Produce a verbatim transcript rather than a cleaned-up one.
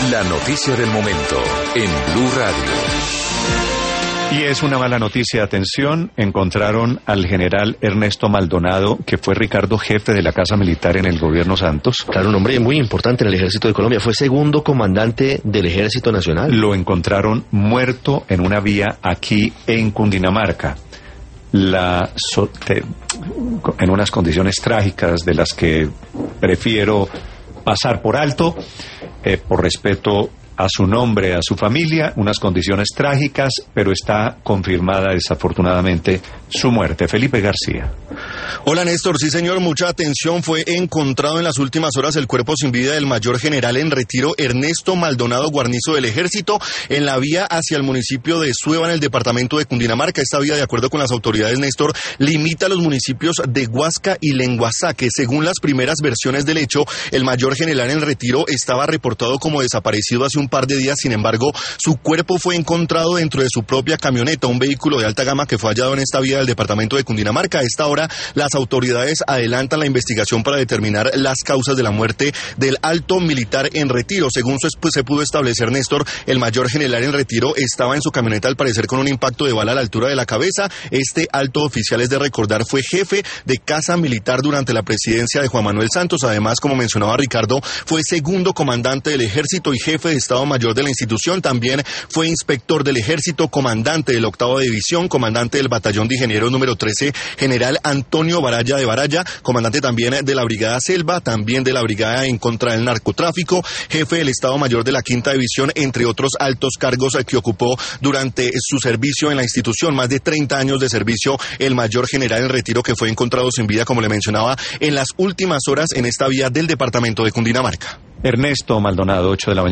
La noticia del momento en Blue Radio. Y es una mala noticia, atención, encontraron al general Ernesto Maldonado, que fue Ricardo jefe de la Casa Militar en el gobierno Santos. Claro, un hombre muy importante en el Ejército de Colombia, fue segundo comandante del Ejército Nacional. Lo encontraron muerto en una vía aquí en Cundinamarca. La so, te, en unas condiciones trágicas de las que prefiero pasar por alto, eh, por respeto a su nombre, a su familia, unas condiciones trágicas, pero está confirmada desafortunadamente su muerte. Felipe García. Hola Néstor, sí señor, mucha atención. Fue encontrado en las últimas horas el cuerpo sin vida del mayor general en retiro Ernesto Maldonado Guarnizo del Ejército en la vía hacia el municipio de Sueva en el departamento de Cundinamarca. Esta vía, de acuerdo con las autoridades, Néstor, limita los municipios de Huasca y Lenguasaque. Según las primeras versiones del hecho, el mayor general en retiro estaba reportado como desaparecido hace un par de días. Sin embargo, su cuerpo fue encontrado dentro de su propia camioneta, un vehículo de alta gama que fue hallado en esta vía del departamento de Cundinamarca. A esta hora, las autoridades adelantan la investigación para determinar las causas de la muerte del alto militar en retiro. Según pues, se pudo establecer, Néstor, el mayor general en retiro estaba en su camioneta al parecer con un impacto de bala a la altura de la cabeza. Este alto oficial, es de recordar, fue jefe de Casa Militar durante la presidencia de Juan Manuel Santos. Además, como mencionaba Ricardo, fue segundo comandante del Ejército y jefe de Estado Mayor de la institución. También fue inspector del Ejército, comandante de la octava división, comandante del batallón de ingenieros número trece, general Antonio Baraya de Baraya, comandante también de la Brigada Selva, también de la Brigada en contra del narcotráfico, jefe del Estado Mayor de la quinta división, entre otros altos cargos que ocupó durante su servicio en la institución. Más de treinta años de servicio el mayor general en retiro, que fue encontrado sin vida, como le mencionaba, en las últimas horas en esta vía del departamento de Cundinamarca. Ernesto Maldonado, ocho de la mañana.